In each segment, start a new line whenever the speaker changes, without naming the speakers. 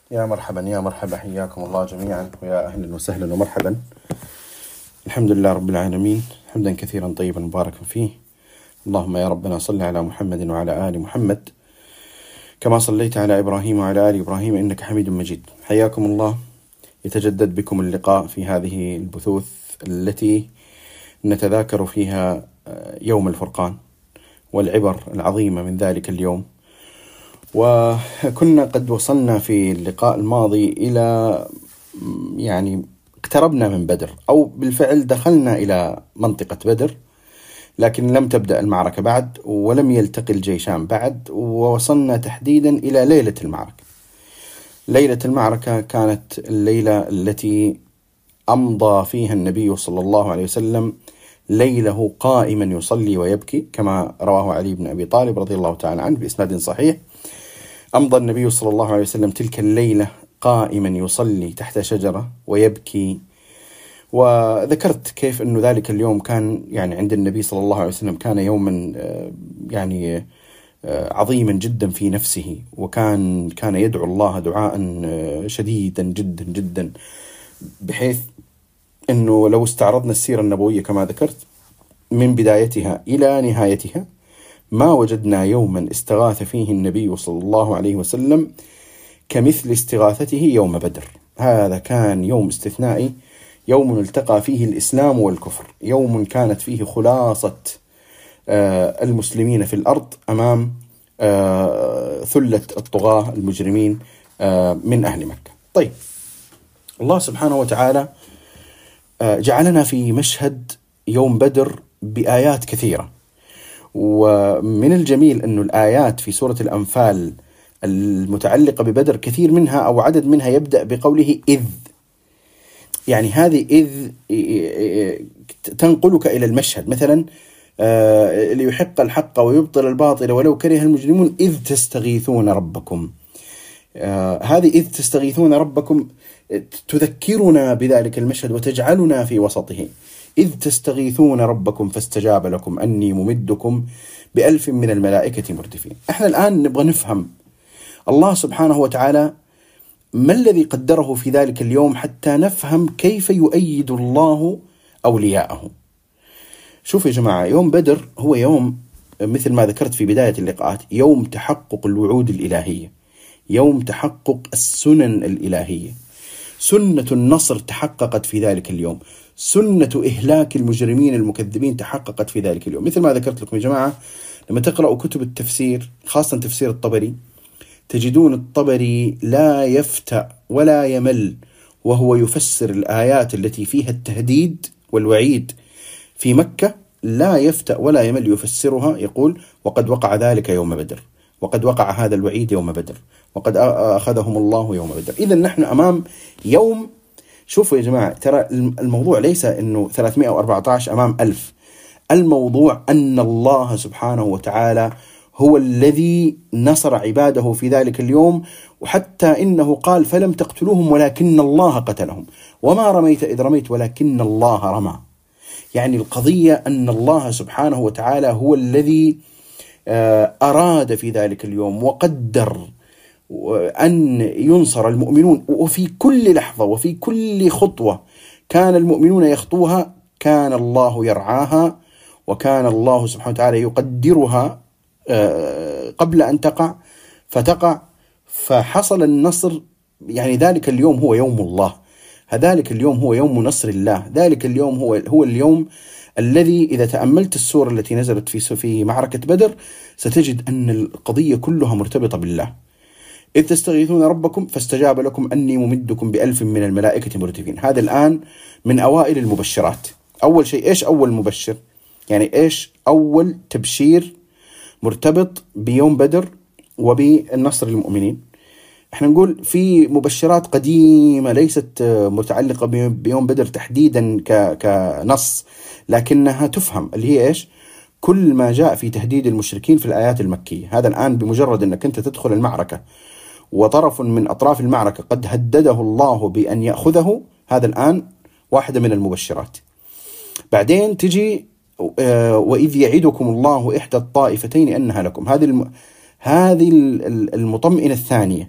يا مرحبا يا مرحبا، حياكم الله جميعا ويا أهلا وسهلا ومرحبا. الحمد لله رب العالمين، حمدا كثيرا طيبا مباركا فيه. اللهم يا ربنا صل على محمد وعلى آل محمد كما صليت على إبراهيم وعلى آل إبراهيم إنك حميد مجيد. حياكم الله. يتجدد بكم اللقاء في هذه البثوث التي نتذاكر فيها يوم الفرقان والعبر العظيمة من ذلك اليوم. وكنا قد وصلنا في اللقاء الماضي إلى اقتربنا من بدر، أو بالفعل دخلنا إلى منطقة بدر، لكن لم تبدأ المعركة بعد ولم يلتقي الجيشان بعد، ووصلنا تحديدا إلى ليلة المعركة. ليلة المعركة كانت الليلة التي أمضى فيها النبي صلى الله عليه وسلم ليله قائما يصلي ويبكي، كما رواه علي بن أبي طالب رضي الله تعالى عنه بإسناد صحيح. أمضى النبي صلى الله عليه وسلم تلك الليلة قائما يصلي تحت شجرة ويبكي. وذكرت كيف أنه ذلك اليوم كان عند النبي صلى الله عليه وسلم كان يوما عظيما جدا في نفسه، وكان يدعو الله دعاء شديدا جدا جدا، بحيث أنه لو استعرضنا السيرة النبوية كما ذكرت من بدايتها إلى نهايتها ما وجدنا يوما استغاث فيه النبي صلى الله عليه وسلم كمثل استغاثته يوم بدر. هذا كان يوم استثنائي، يوم التقى فيه الإسلام والكفر، يوم كانت فيه خلاصة المسلمين في الأرض أمام ثلة الطغاة المجرمين من أهل مكة. طيب، الله سبحانه وتعالى جعلنا في مشهد يوم بدر بآيات كثيرة، ومن الجميل أن الآيات في سورة الأنفال المتعلقة ببدر كثير منها أو عدد منها يبدأ بقوله إذ، هذه إذ تنقلك إلى المشهد. مثلا ليحق الحق ويبطل الباطل ولو كره المجرمون إذ تستغيثون ربكم. هذه إذ تستغيثون ربكم تذكرنا بذلك المشهد وتجعلنا في وسطه. إذ تستغيثون ربكم فاستجاب لكم أني ممدكم ب1000 من الملائكة مردفين. احنا الآن نبغى نفهم الله سبحانه وتعالى ما الذي قدره في ذلك اليوم حتى نفهم كيف يؤيد الله أولياءه. شوف يا جماعة، يوم بدر هو يوم مثل ما ذكرت في بداية اللقاءات، يوم تحقق الوعود الإلهية، يوم تحقق السنن الإلهية. سنة النصر تحققت في ذلك اليوم، سنة إهلاك المجرمين المكذبين تحققت في ذلك اليوم. مثل ما ذكرت لكم يا جماعة، لما تقرأوا كتب التفسير خاصة تفسير الطبري تجدون الطبري لا يفتأ ولا يمل وهو يفسر الآيات التي فيها التهديد والوعيد في مكة، لا يفتأ ولا يمل يفسرها. يقول: وقد وقع ذلك يوم بدر، وقد وقع هذا الوعيد يوم بدر، وقد أخذهم الله يوم بدر. إذن نحن أمام يوم، شوفوا يا جماعة، ترى الموضوع ليس أنه 314 أمام 1000. الموضوع أن الله سبحانه وتعالى هو الذي نصر عباده في ذلك اليوم، وحتى إنه قال: فلم تقتلوهم ولكن الله قتلهم وما رميت إذ رميت ولكن الله رمى. القضية أن الله سبحانه وتعالى هو الذي أراد في ذلك اليوم وقدر أن ينصر المؤمنون، وفي كل لحظة وفي كل خطوة كان المؤمنون يخطوها كان الله يرعاها، وكان الله سبحانه وتعالى يقدرها قبل أن تقع فتقع، فحصل النصر. ذلك اليوم هو يوم الله، ذلك اليوم هو يوم نصر الله، ذلك اليوم هو اليوم الذي إذا تأملت السورة التي نزلت في معركة بدر ستجد أن القضية كلها مرتبطة بالله. إذ تستغيثون ربكم فاستجاب لكم أني ممدكم ب1000 من الملائكة مردفين. هذا الآن من أوائل المبشرات. أول شيء إيش أول مبشر؟ إيش أول تبشير مرتبط بيوم بدر وبالنصر للمؤمنين؟ احنا نقول في مبشرات قديمة ليست متعلقة بيوم بدر تحديدا كنص، لكنها تفهم، اللي هي إيش؟ كل ما جاء في تهديد المشركين في الآيات المكية. هذا الآن بمجرد أنك أنت تدخل المعركة وطرف من أطراف المعركة قد هدده الله بأن يأخذه، هذا الآن واحدة من المبشرات. بعدين تجي وإذ يعدكم الله إحدى الطائفتين أنها لكم، هذه المطمئنة الثانية.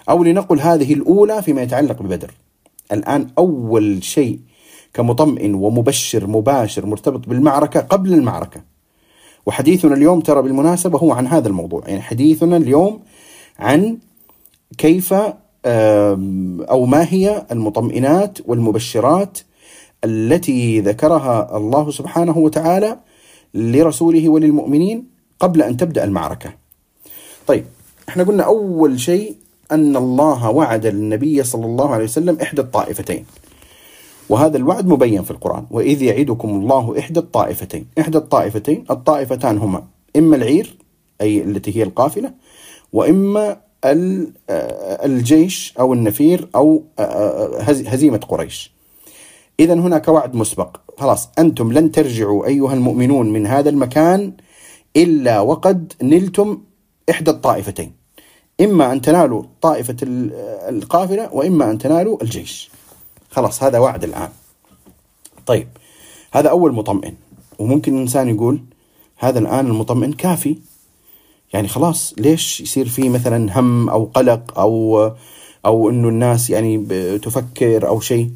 أو لنقل هذه الأولى فيما يتعلق ببدر. الآن أول شيء كمطمئن ومبشر مباشر مرتبط بالمعركة قبل المعركة. وحديثنا اليوم ترى بالمناسبة هو عن هذا الموضوع، يعني حديثنا اليوم عن كيف أو ما هي المطمئنات والمبشرات التي ذكرها الله سبحانه وتعالى لرسوله وللمؤمنين قبل أن تبدأ المعركة. طيب، احنا قلنا أول شيء أن الله وعد النبي صلى الله عليه وسلم إحدى الطائفتين، وهذا الوعد مبين في القرآن: وإذ يعدكم الله إحدى الطائفتين. إحدى الطائفتين، الطائفتان هما إما العير أي التي هي القافلة، وإما الجيش أو النفير أو هزيمة قريش. إذن هناك وعد مسبق، خلاص أنتم لن ترجعوا أيها المؤمنون من هذا المكان إلا وقد نلتم إحدى الطائفتين، إما أن تنالوا طائفة القافلة وإما أن تنالوا الجيش. خلاص هذا وعد الآن. طيب، هذا أول مطمئن. وممكن الإنسان يقول هذا الآن المطمئن كافي، يعني خلاص ليش يصير فيه مثلا هم أو قلق أو إنه الناس يعني تفكر أو شيء؟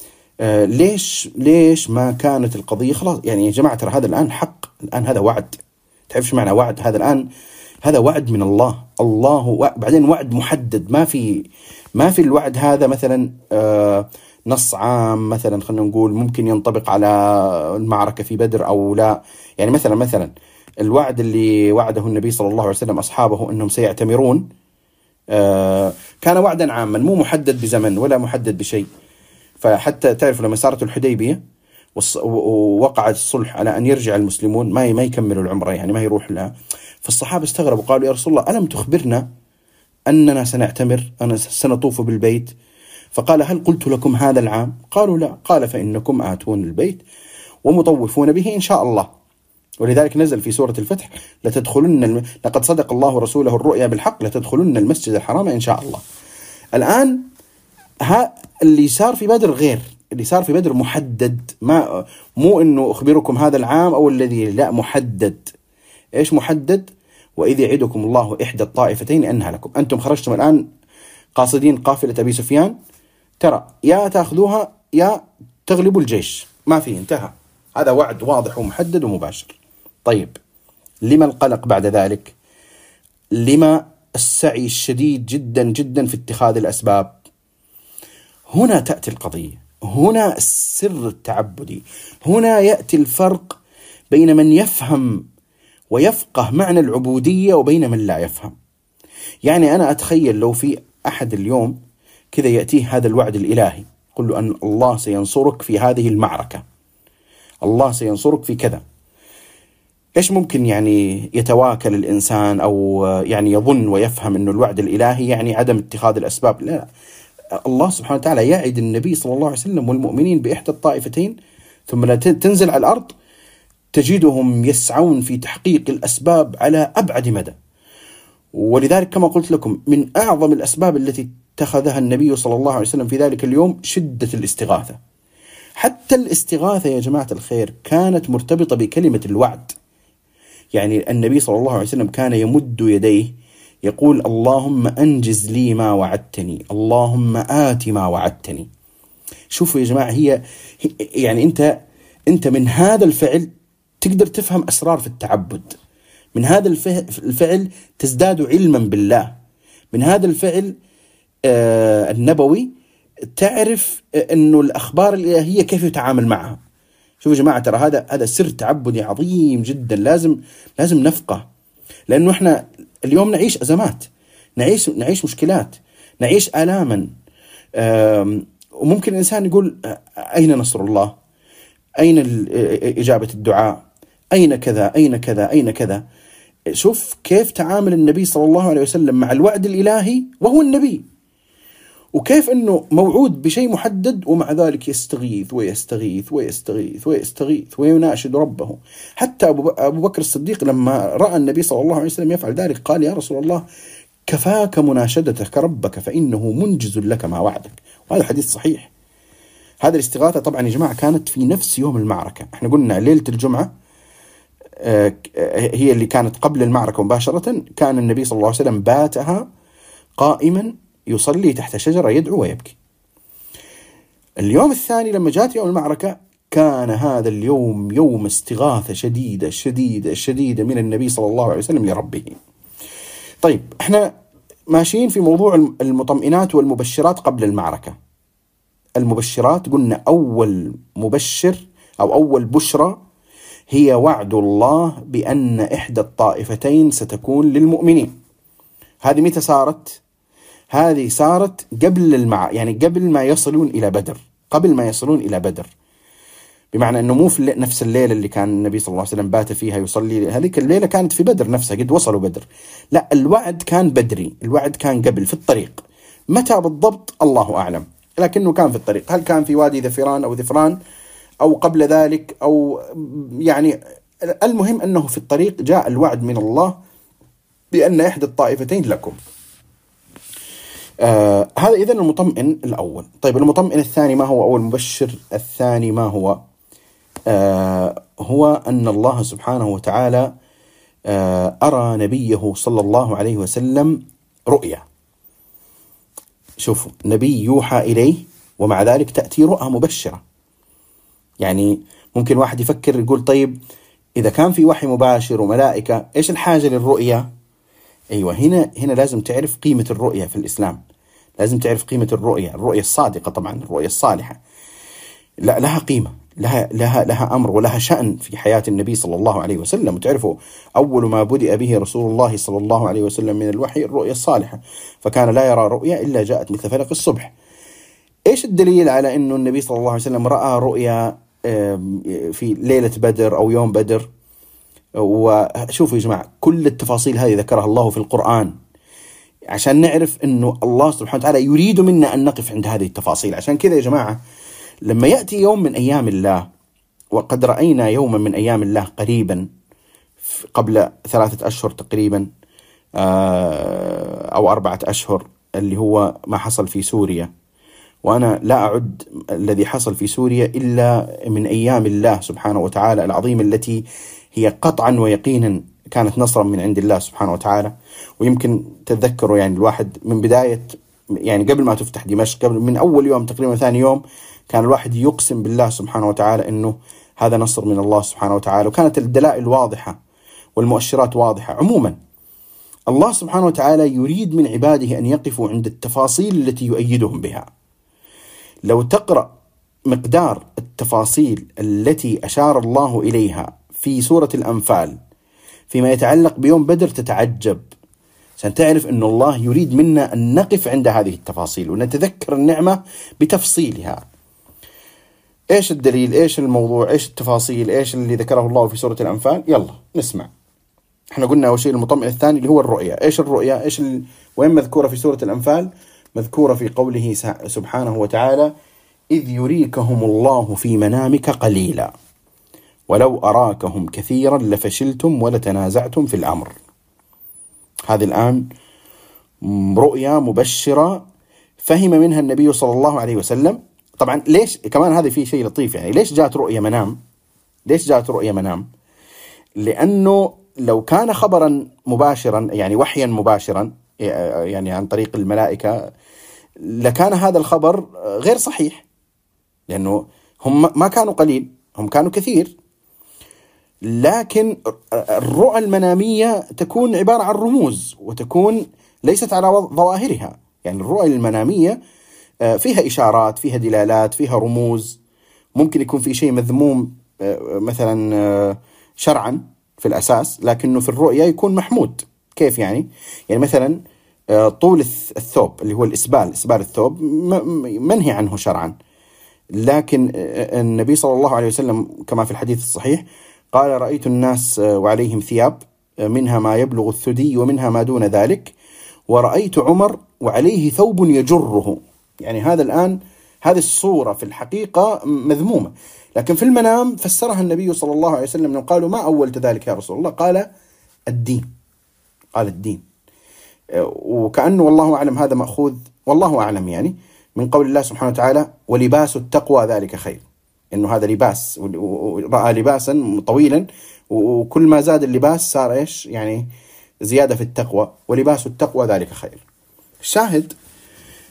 ليش ما كانت القضية خلاص؟ يعني يا جماعة ترى هذا الآن حق، الآن هذا وعد. تعرف شو معنى وعد؟ هذا الآن هذا وعد من الله. بعدين وعد محدد، ما في الوعد هذا مثلا نص عام، مثلا خلينا نقول ممكن ينطبق على المعركة في بدر أو لا. يعني مثلا الوعد اللي وعده النبي صلى الله عليه وسلم أصحابه أنهم سيعتمرون كان وعدا عاما مو محدد بزمن ولا محدد بشيء. فحتى تعرف لما صارت الحديبية ووقعت الصلح على أن يرجع المسلمون ما يكملوا العمرة، يعني ما يروح لها، فالصحابة استغربوا قالوا: يا رسول الله ألم تخبرنا أننا سنعتمر، أنا سنطوف بالبيت؟ فقال: هل قلت لكم هذا العام؟ قالوا: لا. قال: فإنكم آتون البيت ومطوفون به إن شاء الله. ولذلك نزل في سورة الفتح: لقد صدق الله رسوله الرؤيا بالحق لتدخلن المسجد الحرام إن شاء الله. الآن اللي صار في بدر غير، اللي صار في بدر محدد، مو إنه أخبركم هذا العام أو الذي، لا، محدد. إيش محدد؟ وإذ يعدكم الله إحدى الطائفتين أنها لكم. أنتم خرجتم الآن قاصدين قافلة أبي سفيان، ترى يا تأخذوها يا تغلبوا الجيش، ما في، انتهى. هذا وعد واضح ومحدد ومباشر. طيب، لما القلق بعد ذلك؟ لما السعي الشديد جدا جدا في اتخاذ الأسباب؟ هنا تأتي القضية، هنا السر التعبدي، هنا يأتي الفرق بين من يفهم ويفقه معنى العبودية وبين من لا يفهم. يعني أنا أتخيل لو في أحد اليوم كذا يأتيه هذا الوعد الإلهي، قل له أن الله سينصرك في هذه المعركة، الله سينصرك في كذا، إيش ممكن يعني يتواكل الإنسان أو يعني يظن ويفهم أنه الوعد الإلهي يعني عدم اتخاذ الأسباب؟ لا، الله سبحانه وتعالى يعد النبي صلى الله عليه وسلم والمؤمنين بإحدى الطائفتين، ثم لا تنزل على الأرض تجدهم يسعون في تحقيق الأسباب على أبعد مدى. ولذلك كما قلت لكم من أعظم الأسباب التي اتخذها النبي صلى الله عليه وسلم في ذلك اليوم شدة الاستغاثة. حتى الاستغاثة يا جماعة الخير كانت مرتبطة بكلمة الوعد. يعني النبي صلى الله عليه وسلم كان يمد يديه يقول: اللهم أنجز لي ما وعدتني، اللهم آت ما وعدتني. شوفوا يا جماعة، هي يعني أنت من هذا الفعل تقدر تفهم أسرار في التعبد، من هذا الفعل تزداد علما بالله، من هذا الفعل النبوي تعرف أنه الأخبار الإلهية كيف يتعامل معها. شوفوا يا جماعة، ترى هذا سر تعبدي عظيم جدا، لازم نفقه. لأنه إحنا اليوم نعيش أزمات، نعيش مشكلات، نعيش آلاما، وممكن الإنسان يقول: أين نصر الله؟ أين إجابة الدعاء؟ أين كذا أين كذا أين كذا؟ شوف كيف تعامل النبي صلى الله عليه وسلم مع الوعد الإلهي وهو النبي، وكيف أنه موعود بشيء محدد ومع ذلك يستغيث ويستغيث ويستغيث ويستغيث ويناشد ربه. حتى أبو بكر الصديق لما رأى النبي صلى الله عليه وسلم يفعل ذلك قال: يا رسول الله كفاك مناشدتك ربك فإنه منجز لك ما وعدك. وهذا حديث صحيح. هذه الاستغاثة طبعا يا جماعة كانت في نفس يوم المعركة. احنا قلنا ليلة الجمعة هي اللي كانت قبل المعركة مباشرة، كان النبي صلى الله عليه وسلم باتها قائما يصلي تحت شجرة يدعو ويبكي. اليوم الثاني لما جاءت يوم المعركة كان هذا اليوم يوم استغاثة شديدة شديدة شديدة من النبي صلى الله عليه وسلم لربه. طيب احنا ماشيين في موضوع المطمئنات والمبشرات قبل المعركة. المبشرات قلنا أول مبشر أو أول بشرى هي وعد الله بأن إحدى الطائفتين ستكون للمؤمنين. هذه متى صارت؟ هذه صارت يعني قبل ما يصلون إلى بدر، قبل ما يصلون إلى بدر، بمعنى أنه مو في نفس الليلة اللي كان النبي صلى الله عليه وسلم بات فيها يصلي، هذيك الليلة كانت في بدر نفسها، قد وصلوا بدر. لا، الوعد كان بدري، الوعد كان قبل في الطريق. متى بالضبط الله أعلم، لكنه كان في الطريق. هل كان في وادي ذفران أو ذفران أو قبل ذلك أو يعني المهم أنه في الطريق جاء الوعد من الله بأن إحدى الطائفتين لكم. هذا إذن المطمئن الأول. طيب المطمئن الثاني ما هو؟ أو المبشر الثاني ما هو؟ هو أن الله سبحانه وتعالى أرى نبيه صلى الله عليه وسلم رؤيا. شوفوا، نبي يوحى إليه ومع ذلك تأتي رؤى مبشرة. يعني ممكن واحد يفكر يقول طيب إذا كان في وحي مباشر وملائكة إيش الحاجة للرؤيا؟ أيوة، هنا لازم تعرف قيمة الرؤيا في الإسلام. لازم تعرف قيمة الرؤيا الصادقة، طبعا الرؤيا الصالحة لا لها قيمة، لها أمر ولها شأن في حياة النبي صلى الله عليه وسلم. وتعرفوا أول ما بدأ به رسول الله صلى الله عليه وسلم من الوحي الرؤيا الصالحة، فكان لا يرى رؤيا إلا جاءت مثل فلق الصبح. إيش الدليل على أنه النبي صلى الله عليه وسلم رأى رؤيا في ليلة بدر أو يوم بدر؟ وشوفوا يا جماعة، كل التفاصيل هذه ذكرها الله في القرآن عشان نعرف أنه الله سبحانه وتعالى يريد منا أن نقف عند هذه التفاصيل. عشان كذا يا جماعة لما يأتي يوم من أيام الله، وقد رأينا يوما من أيام الله قريبا قبل 3 أشهر تقريبا أو 4 أشهر، اللي هو ما حصل في سوريا. وأنا لا أعد الذي حصل في سوريا إلا من أيام الله سبحانه وتعالى العظيم، التي هي قطعا ويقينا كانت نصرا من عند الله سبحانه وتعالى. ويمكن تتذكروا يعني الواحد من بداية، يعني قبل ما تفتح دمشق، قبل من أول يوم تقريبا ثاني يوم، كان الواحد يقسم بالله سبحانه وتعالى أنه هذا نصر من الله سبحانه وتعالى. وكانت الدلائل واضحة والمؤشرات واضحة. عموما الله سبحانه وتعالى يريد من عباده أن يقفوا عند التفاصيل التي يؤيدهم بها. لو تقرأ مقدار التفاصيل التي أشار الله إليها في سورة الأنفال فيما يتعلق بيوم بدر تتعجب، عشان تعرف أن الله يريد منا أن نقف عند هذه التفاصيل ونتذكر النعمة بتفصيلها. إيش الدليل؟ إيش الموضوع؟ إيش التفاصيل؟ إيش اللي ذكره الله في سورة الأنفال؟ يلا نسمع. احنا قلنا أول شيء المطمئن الثاني اللي هو الرؤيا. إيش الرؤيا؟ وين مذكورة في سورة الأنفال؟ مذكورة في قوله سبحانه وتعالى: إذ يريكهم الله في منامك قليلا ولو أراكهم كثيرا لفشلتم ولتنازعتم في الأمر. هذه الآن رؤيا مبشرة فهم منها النبي صلى الله عليه وسلم. طبعا ليش كمان هذا فيه شيء لطيف، يعني ليش جاءت رؤيا منام؟ ليش جاءت رؤيا منام؟ لأنه لو كان خبرا مباشرا، يعني وحيا مباشرا، يعني عن طريق الملائكة، لكان هذا الخبر غير صحيح، لأنه هم ما كانوا قليل، هم كانوا كثير. لكن الرؤى المنامية تكون عبارة عن رموز وتكون ليست على ظواهرها. يعني الرؤى المنامية فيها إشارات، فيها دلالات، فيها رموز. ممكن يكون في شيء مذموم مثلا شرعا في الأساس، لكنه في الرؤية يكون محمود. كيف يعني؟ يعني مثلا طول الثوب اللي هو إسبال الثوب منهي عنه شرعا، لكن النبي صلى الله عليه وسلم كما في الحديث الصحيح قال: رأيت الناس وعليهم ثياب منها ما يبلغ الثدي ومنها ما دون ذلك، ورأيت عمر وعليه ثوب يجره. يعني هذا الآن هذه الصورة في الحقيقة مذمومة، لكن في المنام فسرها النبي صلى الله عليه وسلم. قالوا: ما أولت ذلك يا رسول الله؟ قال: الدين. قال: الدين. وكأنه والله أعلم هذا مأخوذ، والله أعلم، يعني من قول الله سبحانه وتعالى: ولباس التقوى ذلك خير. إنه هذا لباس، ورأى لباسا طويلا، وكل ما زاد اللباس صار إيش؟ يعني زيادة في التقوى. ولباس التقوى ذلك خير. الشاهد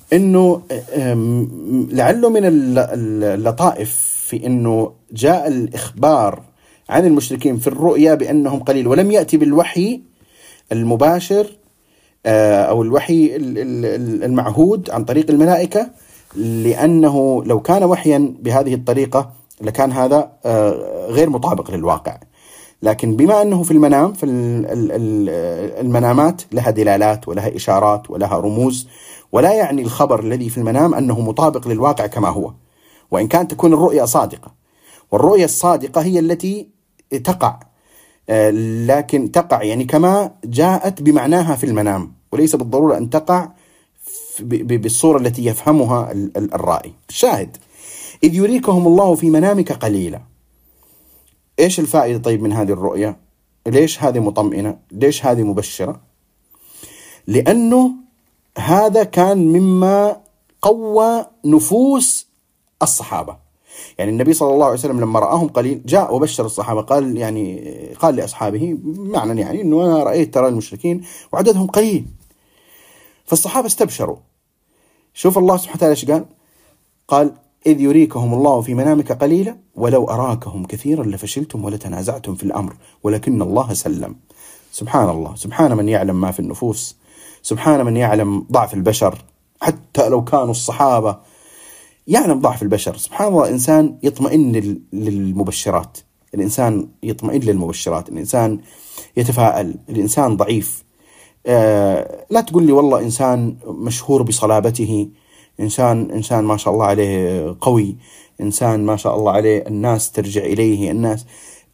أنه لعله من اللطائف في أنه جاء الإخبار عن المشركين في الرؤيا بأنهم قليل، ولم يأتي بالوحي المباشر أو الوحي المعهود عن طريق الملائكة، لأنه لو كان وحيا بهذه الطريقة لكان هذا غير مطابق للواقع. لكن بما أنه في المنام، المنامات لها دلالات ولها إشارات ولها رموز، ولا يعني الخبر الذي في المنام أنه مطابق للواقع كما هو، وإن كانت تكون الرؤيا صادقة. والرؤيا الصادقة هي التي تقع، لكن تقع يعني كما جاءت بمعناها في المنام، وليس بالضرورة أن تقع بالصورة التي يفهمها الرائي. الشاهد: إذ يريكهم الله في منامك قليلا. إيش الفائدة طيب من هذه الرؤية؟ ليش هذه مطمئنة؟ ليش هذه مبشرة؟ لأنه هذا كان مما قوى نفوس الصحابة. يعني النبي صلى الله عليه وسلم لما رآهم قليل جاء وبشر الصحابة، قال لأصحابه معنى يعني أنه أنا رأيت ترى المشركين وعددهم قليل، فالصحابة استبشروا. شوف الله سبحانه وتعالى ايش قال: إذ يريكهم الله في منامك قليلا ولو أراكهم كثيرا لفشلتم ولتنازعتم في الأمر ولكن الله سلم. سبحان الله، سبحان من يعلم ما في النفوس، سبحان من يعلم ضعف البشر. حتى لو كانوا الصحابة يعلم ضعف البشر، سبحان الله، إنسان يطمئن للمبشرات، الإنسان يطمئن للمبشرات، الإنسان يتفاءل، الإنسان ضعيف. لا تقول لي والله إنسان مشهور بصلابته، إنسان ما شاء الله عليه قوي، إنسان ما شاء الله عليه الناس ترجع إليه. الناس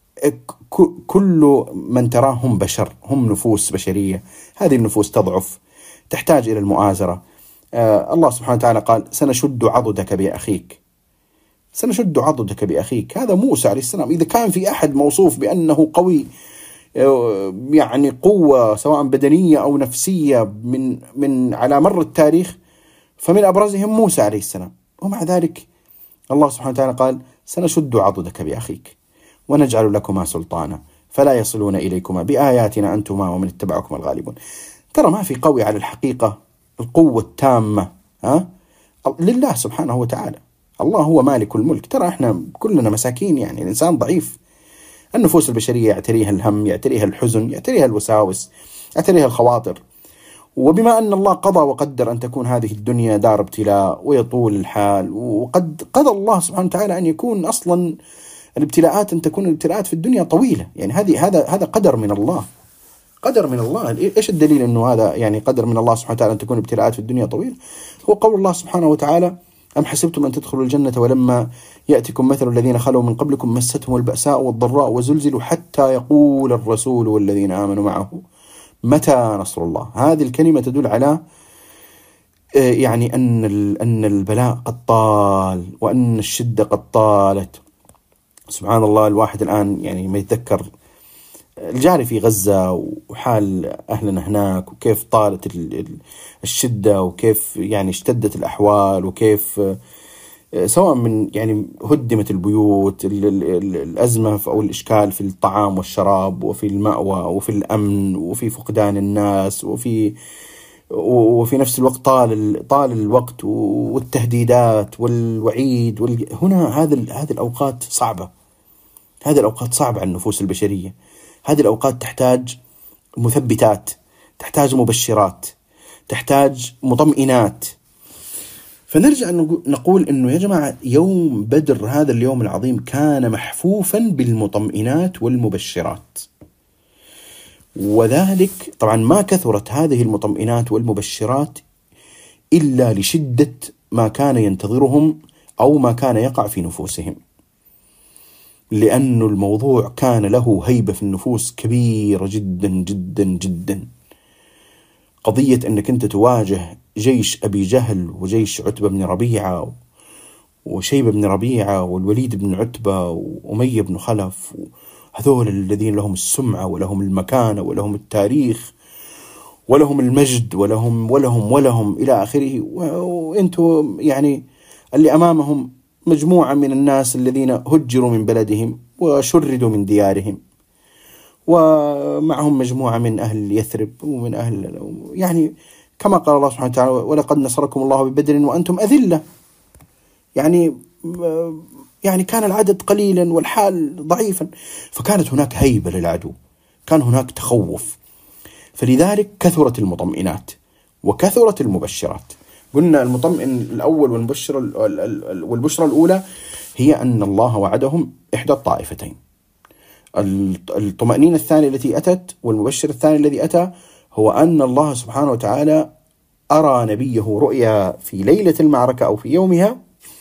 كل من تراهم بشر، هم نفوس بشرية، هذه النفوس تضعف، تحتاج إلى المؤازرة. الله سبحانه وتعالى قال: سنشد عضدك بأخيك، سنشد عضدك بأخيك. هذا موسى عليه السلام. إذا كان في أحد موصوف بأنه قوي، يعني قوة سواء بدنية أو نفسية من على مر التاريخ، فمن أبرزهم موسى عليه السلام. ومع ذلك الله سبحانه وتعالى قال: سنشد عضدك بأخيك ونجعل لكما سلطانا فلا يصلون إليكما بآياتنا أنتما ومن اتبعكما الغالبون. ترى ما في قوي على الحقيقة، القوة التامة لله سبحانه وتعالى. الله هو مالك الملك. ترى احنا كلنا مساكين، يعني الإنسان ضعيف. النفوس البشرية يعتريها الهم، يعتريها الحزن، يعتريها الوساوس، يعتريها الخواطر. وبما أن الله قضى وقدر أن تكون هذه الدنيا دار ابتلاء ويطول الحال، وقد قضى الله سبحانه وتعالى أن يكون أصلا الابتلاءات، أن تكون الابتلاءات في الدنيا طويلة. يعني هذا قدر من الله، قدر من الله. إيش الدليل أنه هذا يعني قدر من الله سبحانه وتعالى أن تكون الابتلاءات في الدنيا طويلة؟ هو قول الله سبحانه وتعالى: أم حسبتم أن تدخلوا الجنة ولما يأتكم مثل الذين خلوا من قبلكم مستهم البأساء والضراء وزلزلوا حتى يقول الرسول والذين آمنوا معه متى نصر الله. هذه الكلمة تدل على يعني أن البلاء قد طال، وأن الشدة قد طالت. سبحان الله، الواحد الآن يعني ما يتذكر الجاري في غزة وحال أهلنا هناك، وكيف طالت الشدة، وكيف يعني اشتدت الأحوال، وكيف سواء من يعني هدمت البيوت، الأزمة أو الإشكال في الطعام والشراب وفي المأوى وفي الأمن وفي فقدان الناس، وفي نفس الوقت طال الوقت والتهديدات والوعيد هنا هذه الأوقات صعبة. هذه الأوقات صعبة على النفوس البشرية. هذه الأوقات تحتاج مثبتات، تحتاج مبشرات، تحتاج مطمئنات. فنرجع نقول إنه يا جماعة يوم بدر، هذا اليوم العظيم، كان محفوفا بالمطمئنات والمبشرات. وذلك طبعا ما كثرت هذه المطمئنات والمبشرات إلا لشدة ما كان ينتظرهم أو ما كان يقع في نفوسهم، لأن الموضوع كان له هيبة في النفوس كبيرة جدا جدا جدا. قضية أنك أنت تواجه جيش أبي جهل وجيش عتبة بن ربيعة وشيبة بن ربيعة والوليد بن عتبة وأمية بن خلف، هذول الذين لهم السمعة ولهم المكانة ولهم التاريخ ولهم المجد ولهم إلى آخره، وأنتم يعني اللي أمامهم مجموعة من الناس الذين هجروا من بلدهم وشردوا من ديارهم، ومعهم مجموعة من أهل يثرب ومن أهل، يعني كما قال الله سبحانه وتعالى: ولقد نصركم الله ببدر وأنتم أذلة. يعني كان العدد قليلا والحال ضعيفا، فكانت هناك هيبة للعدو، كان هناك تخوف، فلذلك كثرت المطمئنات وكثرت المبشرات. قلنا المطمئن الأول والبشرى الأولى هي أن الله وعدهم إحدى الطائفتين. الطمأنينة الثانية التي أتت والمبشر الثاني الذي أتى هو أن الله سبحانه وتعالى أرى نبيه رؤيا في ليلة المعركة أو في يومها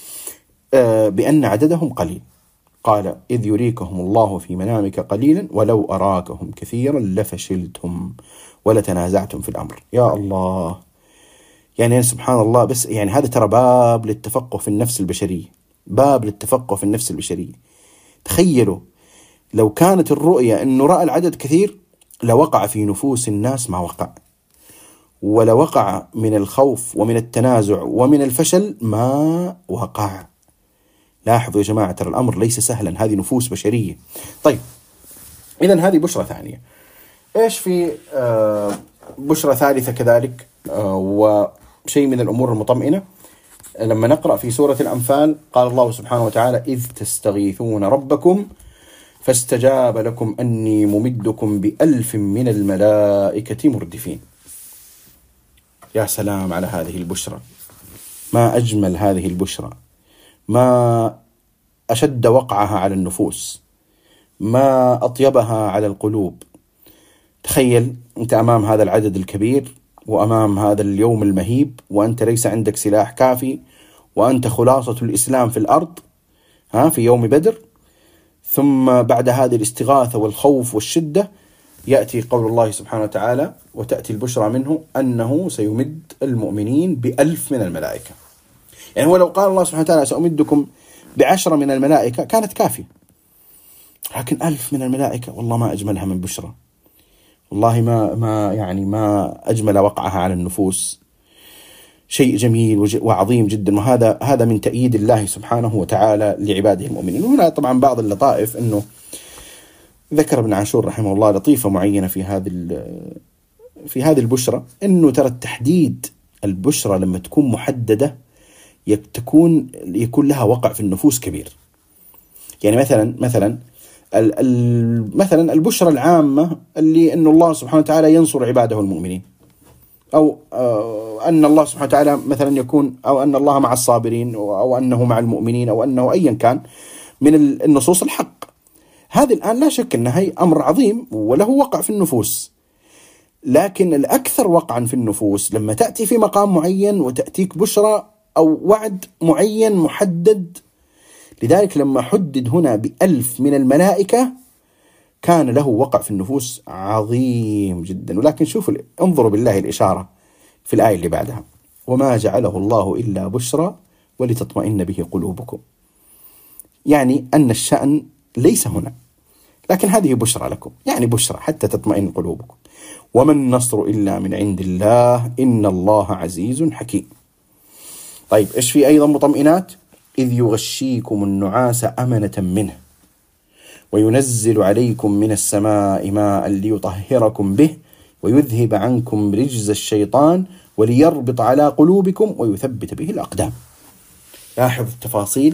بأن عددهم قليل. قال: إذ يريكهم الله في منامك قليلا ولو أراكهم كثيرا لفشلتم ولتنازعتم في الأمر. يا الله، يعني سبحان الله. بس يعني هذا ترى باب للتفقه في النفس البشرية، باب للتفقه في النفس البشرية. تخيلوا لو كانت الرؤية أنه رأى العدد كثير لوقع في نفوس الناس ما وقع، ولوقع من الخوف ومن التنازع ومن الفشل ما وقع. لاحظوا يا جماعة، ترى الأمر ليس سهلا، هذه نفوس بشرية. طيب، إذن هذه بشرة ثانية. إيش في بشرة ثالثة كذلك وشيء من الأمور المطمئنة؟ لما نقرأ في سورة الأنفال قال الله سبحانه وتعالى: إذ تستغيثون ربكم فاستجاب لكم أني ممدكم ب1000 من الملائكة مردفين. يا سلام على هذه البشرة، ما أجمل هذه البشرة، ما أشد وقعها على النفوس، ما أطيبها على القلوب. تخيل أنت أمام هذا العدد الكبير وأمام هذا اليوم المهيب، وأنت ليس عندك سلاح كافي، وأنت خلاصة الإسلام في الأرض في يوم بدر. ثم بعد هذه الاستغاثة والخوف والشدة يأتي قول الله سبحانه وتعالى وتأتي البشرى منه أنه سيمد المؤمنين ب1000 من الملائكة. يعني هو لو قال الله سبحانه وتعالى سأمدكم ب10 من الملائكة كانت كافية، لكن 1000 من الملائكة والله ما أجملها من بشرى، والله ما أجمل وقعها على النفوس. شيء جميل وعظيم جدا، وهذا من تأييد الله سبحانه وتعالى لعباده المؤمنين. وهنا طبعا بعض اللطائف، أنه ذكر ابن عاشور رحمه الله لطيفة معينة في هذه البشرى، أنه ترى التحديد البشرى لما تكون محددة يكون لها وقع في النفوس كبير. يعني مثلا البشرى العامة اللي أن الله سبحانه وتعالى ينصر عباده المؤمنين، أو أن الله سبحانه وتعالى مثلا يكون، أو أن الله مع الصابرين، أو أنه مع المؤمنين، أو أنه أيا كان من النصوص الحق. هذه الآن لا شك أنها أمر عظيم وله وقع في النفوس، لكن الأكثر وقعا في النفوس لما تأتي في مقام معين وتأتيك بشرى أو وعد معين محدد. لذلك لما حدد هنا ب1000 من الملائكة كان له وقع في النفوس عظيم جدا. ولكن شوفوا، انظروا بالله الإشارة في الآية اللي بعدها: وما جعله الله إلا بشرى ولتطمئن به قلوبكم. يعني أن الشأن ليس هنا، لكن هذه بشرى لكم، يعني بشرى حتى تطمئن قلوبكم. وما النصر إلا من عند الله إن الله عزيز حكيم. طيب، إيش في أيضا مطمئنات؟ إذ يغشيكم النعاس أمنة منه وينزل عليكم من السماء ماء ليطهركم به ويذهب عنكم رجز الشيطان وليربط على قلوبكم ويثبت به الأقدام. لاحظ التفاصيل.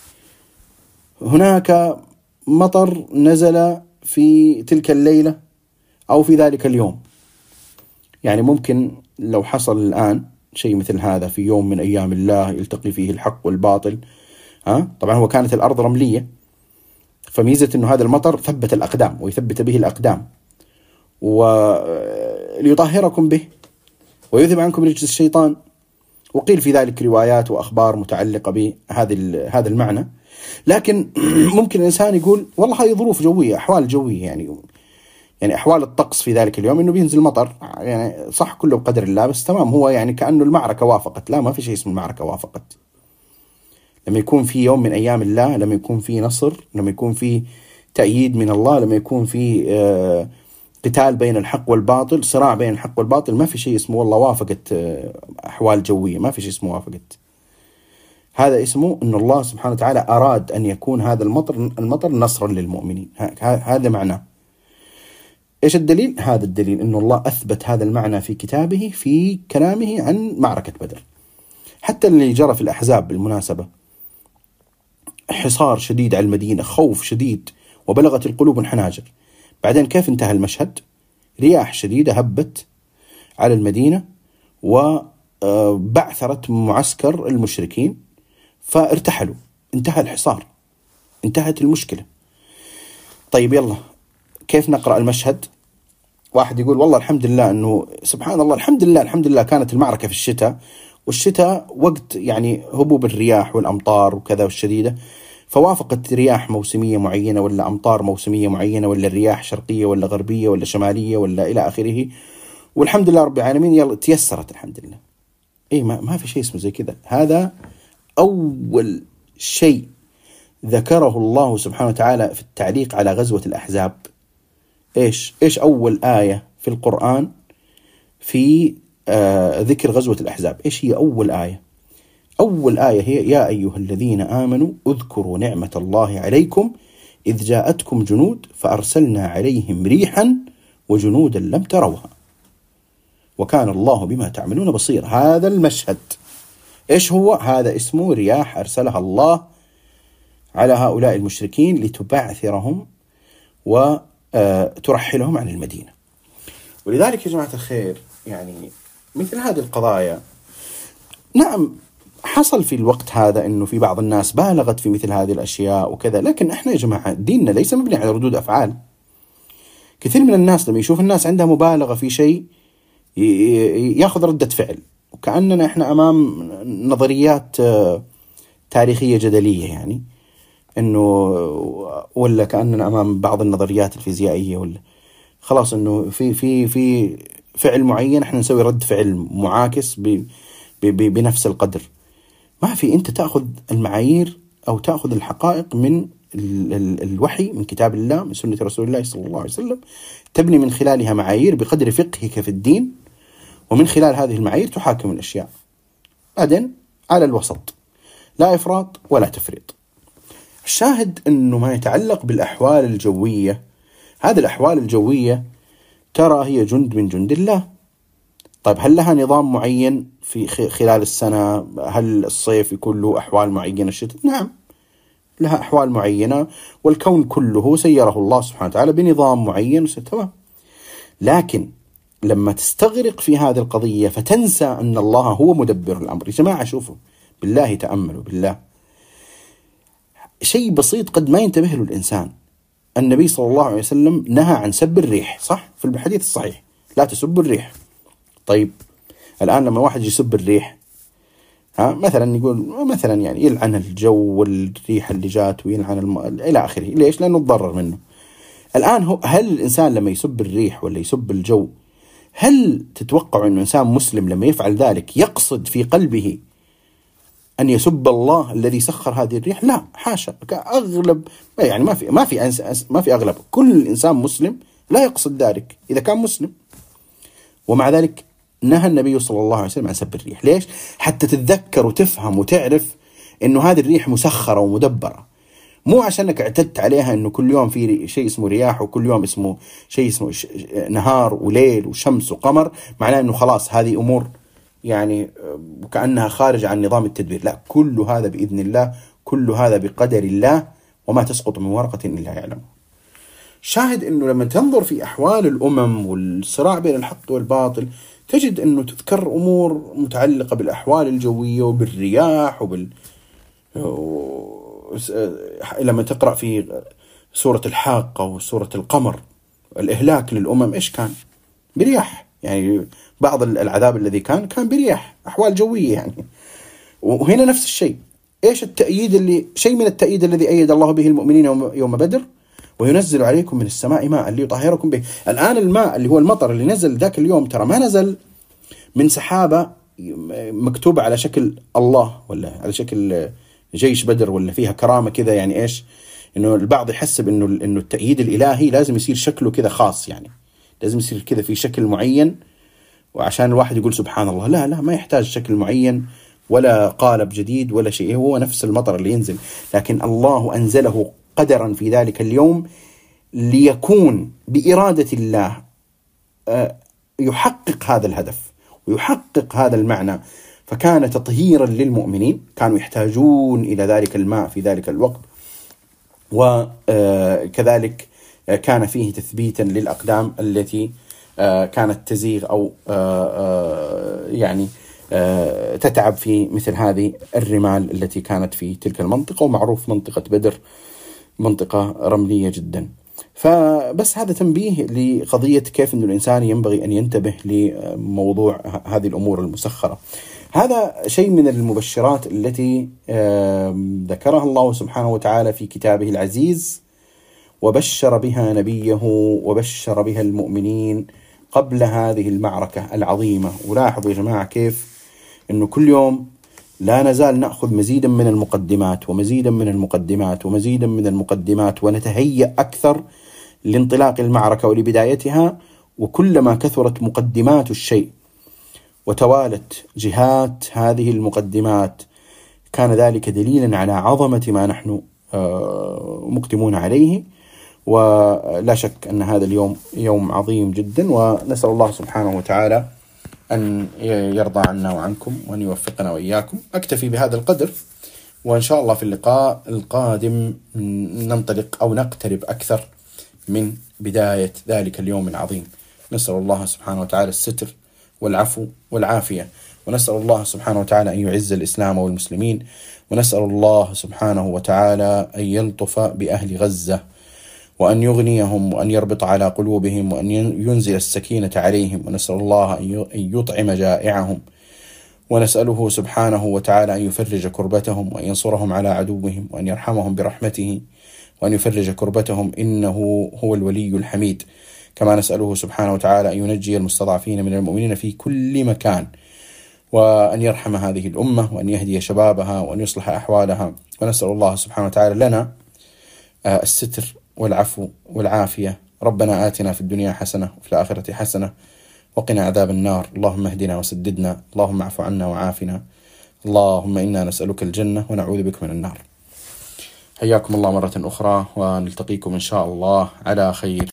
هناك مطر نزل في تلك الليلة أو في ذلك اليوم. يعني ممكن لو حصل الآن شيء مثل هذا في يوم من أيام الله يلتقي فيه الحق والباطل، طبعا هو كانت الأرض رملية، فميزة أنه هذا المطر ثبت الأقدام ويثبت به الأقدام، وليطهركم به ويذهب عنكم رجس الشيطان. وقيل في ذلك روايات وأخبار متعلقة بهذا المعنى. لكن ممكن الإنسان يقول والله هذه ظروف جوية، أحوال جوية، يعني أحوال الطقس في ذلك اليوم إنه بينزل مطر، يعني صح كله بقدر الله، بس تمام هو يعني كأنه المعركة وافقت. لا، ما في شيء اسمه المعركة وافقت. لما يكون في يوم من أيام الله، لما يكون في نصر، لما يكون في تأييد من الله، لما يكون في قتال بين الحق والباطل، صراع بين الحق والباطل، ما في شيء اسمه والله وافقت أحوال جوية، ما في شيء اسمه وافقت. هذا اسمه أن الله سبحانه وتعالى أراد أن يكون هذا المطر نصرا للمؤمنين. هذا معناه. إيش الدليل؟ هذا الدليل أن الله أثبت هذا المعنى في كتابه في كلامه عن معركة بدر. حتى اللي جرى في الأحزاب بالمناسبة، حصار شديد على المدينة، خوف شديد، وبلغت القلوب الحناجر. بعدين كيف انتهى المشهد؟ رياح شديدة هبت على المدينة وبعثرت معسكر المشركين فارتحلوا، انتهى الحصار، انتهت المشكلة. طيب يلا كيف نقرأ المشهد؟ واحد يقول والله الحمد لله أنه سبحان الله، الحمد لله كانت المعركة في الشتاء، والشتاء وقت يعني هبوب الرياح والأمطار وكذا والشديدة، فوافقت رياح موسمية معينة ولا أمطار موسمية معينة ولا الرياح شرقية ولا غربية ولا شمالية ولا إلى آخره، والحمد لله رب العالمين يلا تيسرت الحمد لله. إيه ما في شيء اسمه زي كذا. هذا أول شيء ذكره الله سبحانه وتعالى في التعليق على غزوة الأحزاب. إيش أول آية في القرآن في ذكر غزوة الأحزاب؟ إيش هي أول آية؟ أول آية هي يا أيها الذين آمنوا اذكروا نعمة الله عليكم إذ جاءتكم جنود فأرسلنا عليهم ريحا وجنودا لم تروها وكان الله بما تعملون بصير. هذا المشهد إيش هو؟ هذا اسمه رياح أرسلها الله على هؤلاء المشركين لتبعثرهم وترحلهم عن المدينة. ولذلك يا جماعة الخير يعني مثل هذه القضايا، نعم حصل في الوقت هذا أنه في بعض الناس بالغت في مثل هذه الأشياء وكذا، لكن إحنا يا جماعة ديننا ليس مبني على ردود أفعال. كثير من الناس لما يشوف الناس عندها مبالغة في شيء يأخذ ردة فعل، وكأننا إحنا أمام نظريات تاريخية جدلية يعني، إنه ولا كأننا أمام بعض النظريات الفيزيائية، ولا خلاص إنه في فعل معين إحنا نسوي رد فعل معاكس بنفس القدر. ما في، أنت تأخذ المعايير أو تأخذ الحقائق من الوحي، من كتاب الله، من سنة رسول الله صلى الله عليه وسلم، تبني من خلالها معايير بقدر فقهك في الدين، ومن خلال هذه المعايير تحاكم الأشياء. بعدين على الوسط، لا إفراط ولا تفريط. الشاهد أنه ما يتعلق بالأحوال الجوية، هذه الأحوال الجوية ترى هي جند من جند الله. طيب هل لها نظام معين في خلال السنة؟ هل الصيف يكون له أحوال معينة؟ الشتاء نعم لها أحوال معينة، والكون كله سيره الله سبحانه وتعالى بنظام معين تمام. لكن لما تستغرق في هذه القضية فتنسى أن الله هو مدبر الأمر. يا جماعة شوفوا بالله، تأملوا بالله، شيء بسيط قد ما ينتبه له الإنسان. النبي صلى الله عليه وسلم نهى عن سب الريح، صح؟ في الحديث الصحيح لا تسب الريح. طيب الآن لما واحد يسب الريح، مثلا يقول مثلا يعني يلعن الجو والريح اللي جات ويلعن إلى آخره، ليش؟ لأنه تضرر منه. الآن هل الإنسان لما يسب الريح ولا يسب الجو، هل تتوقع أن إنسان مسلم لما يفعل ذلك يقصد في قلبه أن يسب الله الذي سخر هذه الريح؟ لا حاشا. أغلب يعني ما في أغلب، كل إنسان مسلم لا يقصد ذلك إذا كان مسلم. ومع ذلك نهى النبي صلى الله عليه وسلم عن سب الريح. ليش؟ حتى تتذكر وتفهم وتعرف إنه هذه الريح مسخرة ومدبرة، مو عشانك اعتدت عليها إنه كل يوم في شيء اسمه رياح وكل يوم اسمه شيء اسمه نهار وليل وشمس وقمر، معناه إنه خلاص هذه أمور يعني وكأنها خارجة عن نظام التدبير. لا، كل هذا بإذن الله، كل هذا بقدر الله، وما تسقط من ورقة إلا يعلمه. شاهد أنه لما تنظر في أحوال الأمم والصراع بين الحق والباطل تجد أنه تذكر أمور متعلقة بالأحوال الجوية وبالرياح لما تقرأ في سورة الحاقة وسورة القمر الإهلاك للأمم إيش كان؟ برياح، يعني بعض العذاب الذي كان برياح، أحوال جوية يعني. وهنا نفس الشيء. إيش التأييد شيء من التأييد الذي أيد الله به المؤمنين يوم بدر؟ وينزل عليكم من السماء ماء ليطهركم به. الآن الماء اللي هو المطر اللي نزل ذاك اليوم ترى ما نزل من سحابة مكتوبة على شكل الله ولا على شكل جيش بدر ولا فيها كرامة كذا، يعني إيش؟ إنه البعض يحسب إنه التأييد الإلهي لازم يصير شكله كذا خاص، يعني لازم يصير كذا في شكل معين وعشان الواحد يقول سبحان الله. لا ما يحتاج شكل معين ولا قالب جديد ولا شيء، هو نفس المطر اللي ينزل، لكن الله أنزله قدرا في ذلك اليوم ليكون بإرادة الله يحقق هذا الهدف ويحقق هذا المعنى، فكان تطهيرا للمؤمنين، كانوا يحتاجون إلى ذلك الماء في ذلك الوقت، وكذلك كان فيه تثبيتا للأقدام التي كانت تزيغ أو يعني تتعب في مثل هذه الرمال التي كانت في تلك المنطقة. ومعروف منطقة بدر منطقة رملية جدا. فبس هذا تنبيه لقضية كيف أن الإنسان ينبغي أن ينتبه لموضوع هذه الأمور المسخرة. هذا شيء من المبشرات التي ذكرها الله سبحانه وتعالى في كتابه العزيز، وبشر بها نبيه وبشر بها المؤمنين قبل هذه المعركة العظيمة. ولاحظوا يا جماعة كيف أنه كل يوم لا نزال نأخذ مزيدا من المقدمات ومزيدا من المقدمات ومزيدا من المقدمات، ونتهيأ أكثر لانطلاق المعركة ولبدايتها. وكلما كثرت مقدمات الشيء وتوالت جهات هذه المقدمات كان ذلك دليلا على عظمة ما نحن مقدمون عليه. ولا شك أن هذا اليوم يوم عظيم جدا، ونسأل الله سبحانه وتعالى أن يرضى عنا وعنكم وأن يوفقنا وإياكم. أكتفي بهذا القدر، وإن شاء الله في اللقاء القادم ننطلق أو نقترب أكثر من بداية ذلك اليوم العظيم. نسأل الله سبحانه وتعالى الستر والعفو والعافية، ونسأل الله سبحانه وتعالى أن يعز الإسلام والمسلمين، ونسأل الله سبحانه وتعالى أن يلطف بأهل غزة وأن يغنيهم وأن يربط على قلوبهم وأن ينزل السكينة عليهم، ونسأل الله أن يطعم جائعهم، ونسأله سبحانه وتعالى أن يفرج كربتهم وأن ينصرهم على عدوهم وأن يرحمهم برحمته وأن يفرج كربتهم، إنه هو الولي الحميد. كما نسأله سبحانه وتعالى أن ينجي المستضعفين من المؤمنين في كل مكان، وأن يرحم هذه الأمة وأن يهدي شبابها وأن يصلح أحوالها. ونسأل الله سبحانه وتعالى لنا الستر والعفو والعافية. ربنا آتنا في الدنيا حسنة وفي الآخرة حسنة وقنا عذاب النار. اللهم اهدنا وسددنا، اللهم اعف عنا وعافنا، اللهم إنا نسألك الجنة ونعوذ بك من النار. حياكم الله مرة أخرى، ونلتقيكم إن شاء الله على خير.